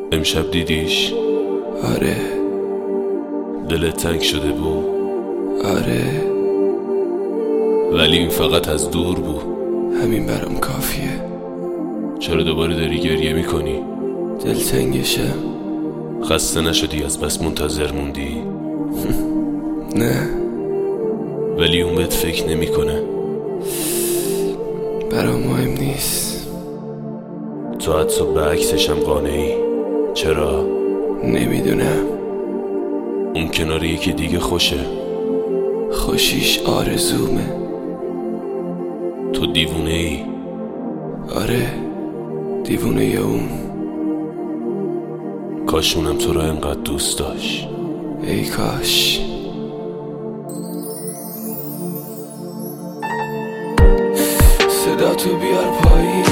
امشب دیدیش؟ آره. دلت تنگ شده بود؟ آره، ولی این فقط از دور بود. همین برام کافیه. چرا دوباره داری گریه میکنی؟ دلتنگشم. خسته نشدی از بس منتظر موندی؟ نه، ولی اون بهت فکر نمیکنه. برام مهم نیست. تو حتی به عکسشم قانعی. چرا؟ نمیدونم. اون کنار یکی دیگه خوشه. خوشیش آرزومه. تو دیوونه ای. آره، دیوونه اون. کاشونم تو را اینقدر دوست داشت. ای کاش. صدا تو بیار پایین،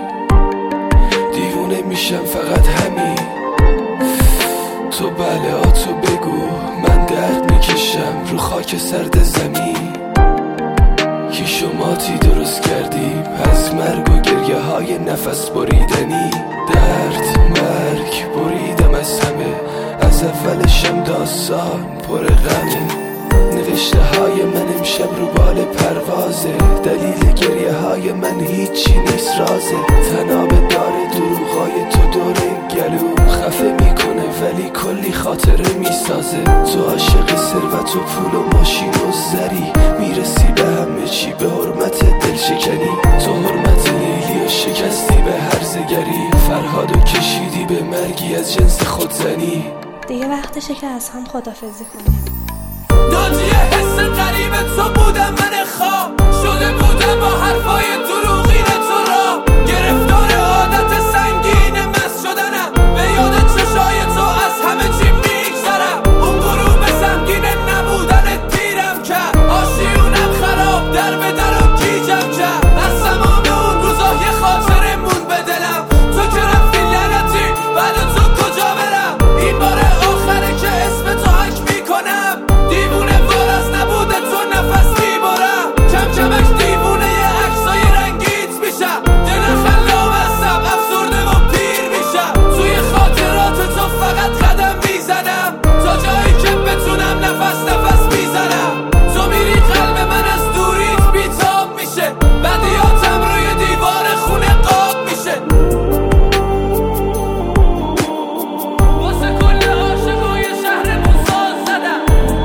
دیوونه میشم فقط همین. تو بله تو بگو، من درد میکشم رو خاک سرد زمین. کیشوماتی درست کردیم از مرگ و گریه های نفس بریدنی. درد مرگ بریدم از همه، از اولشم داستان پر غمه. نوشته های من امشب رو بال پروازه، دلیل گریه های من هیچی نیست رازه. تناب داره دروغای تو دور گلوم خفه میکنه، ولی کلی خاطره میسازه. تو عاشق ثروت و پول و ماشین و زری، میرسی به همه چی به حرمت دل شکنی. تو حرمت لیلی و شکستی به هرزگری، فرهادو کشیدی به مرگی از جنس خودزنی. دیگه وقتشه که از هم خدافزی کنیم. ناجیه حس غریب تو بودم، من خواب شده بودم با حرفای دروغین تو را. گرفتار عادت سنگین مست شدنم، به یاد چشای تو از همه چی میگذرم. اون غروب سنگین نبودن دیرم کرد، آشیونم خراب در به در و گیجم کرد. از تمام اون روزا یه خاطره مون به دلم، تو که رفتی لعنتی بعد تو کجا برم. این بار آخره که اسم تو حک میکنم، دیوونه وار از نبوده تو نفس میبرم. کم کمش دیوونه یه عکسای رنگیت میشم، دل خلاب هستم افسرده و پیر میشم. توی خاطرات تو فقط قدم میزنم، تا جایی که بتونم نفس میزنم. تو میری قلب من از دوریت بیتاب میشه، بدیاتم روی دیوار خونه قاب میشه. واسه کل عاشقای شهرمون ساز زدم.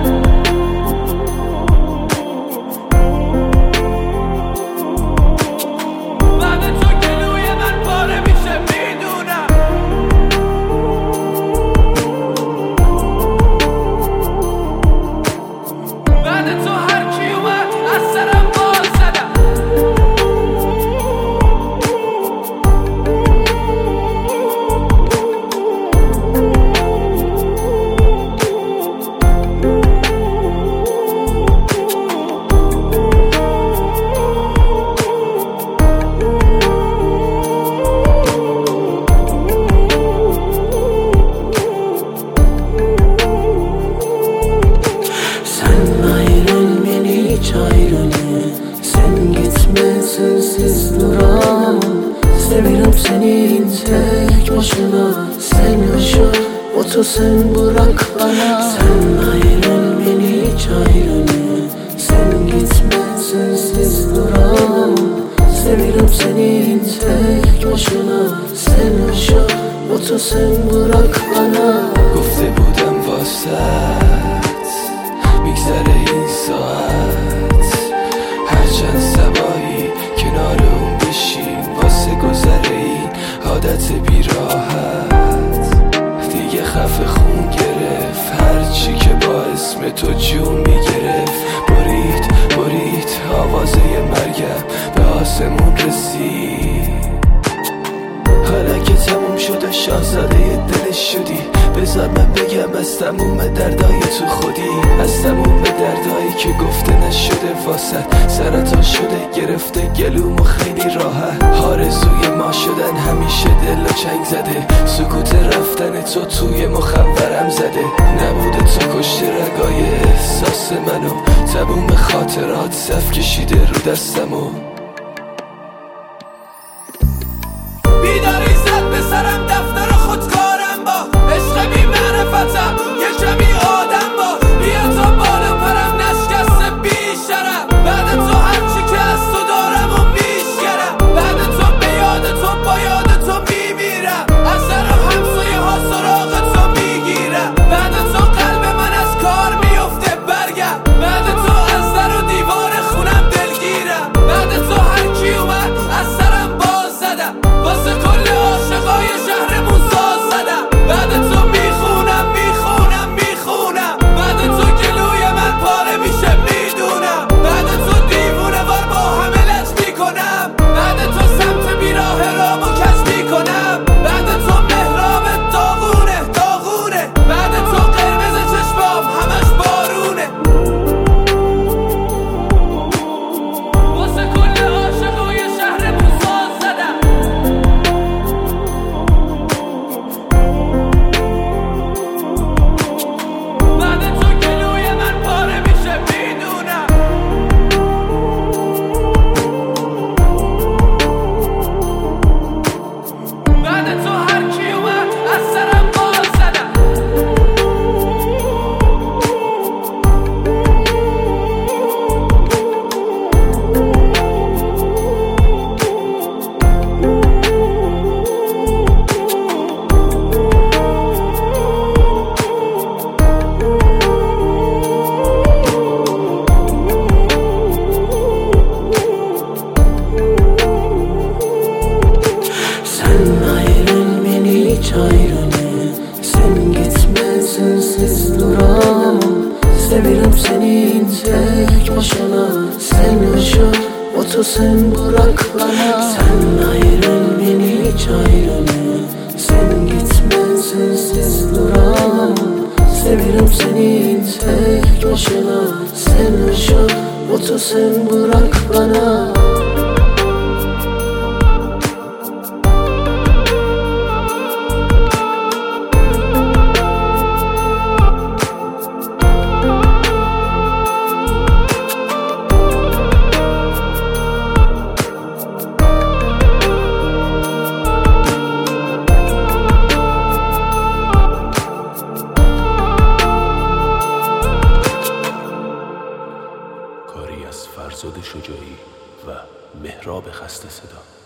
بعد تو گلوی من پاره میشه میدونم. بعد تو هر کی اومد از سرم باز زدم. Sen ayrıl hiç ayrılma, sen gitme sensiz duramam. Seviyorum seni tek başına, sen yaşa otur sen bırak bana. Sen ayrıl hiç ayrılma, sen gitme sensiz duramam. Seviyorum seni tek başına, sen yaşa otur sen bırak bana. گفته بودم واسط میگذره این ساعت، هرچند سبایی کنار اون بشین واسه گذره این عادت بیراحت. دیگه خفه خون گرفت هرچی که با اسم تو جون میگرفت. برید آوازه مرگم به آسمون رسید. حالا که تموم شده شاهزاده دلش شدی، بذار من بگم از تموم دردای تو خودی. از تموم دردایی که گفته نشده واسط، سرطان شده گرفته گلوم و خیلی راحت. آرزوی ما شدن همیشه دل و چنگ زده، سکوت رفتن تو توی مخورم زده. نبوده تو کشته رگای احساس منو، تموم خاطرات صف کشیده رو دستمو. بیداری زد به سرم دفتر خودکارم تو هر کی اومد از سرم بال زدم. Sen gitme sensiz duramam. Seviyorum senin tek başına. Sen yaşa otur sen bırak bana. Sen ayrıl beni hiç ayrılma. Sen gitme sensiz duramam. Seviyorum senin tek başına. Sen yaşa otur sen bırak bana. کاری از فرزاد شجاعی و مهراب خسته صدا.